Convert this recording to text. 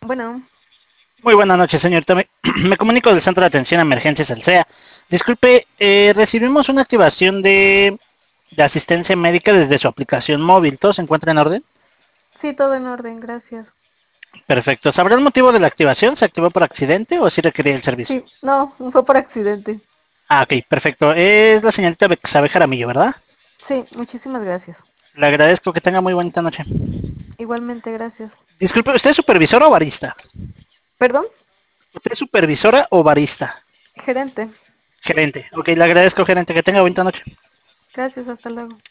Bueno, Muy buenas noches, señorita. Me comunico del Centro de Atención a Emergencias, el CEA. Disculpe, recibimos una activación de asistencia médica desde su aplicación móvil. ¿Todo se encuentra en orden? sí, todo en orden, gracias. Perfecto. ¿Sabrá el motivo de la activación? ¿Se activó por accidente o sí requería el servicio? Sí, no, fue por accidente. Ah, ok, perfecto. Es la señorita Bexabe Jaramillo, ¿verdad? Sí, muchísimas gracias. Le agradezco, que tenga muy bonita noche. Igualmente, gracias. Disculpe, ¿usted es supervisora o barista? ¿Perdón? ¿Usted es supervisora o barista? Gerente. Gerente. Ok, le agradezco, gerente, que tenga bonita noche. Gracias, hasta luego.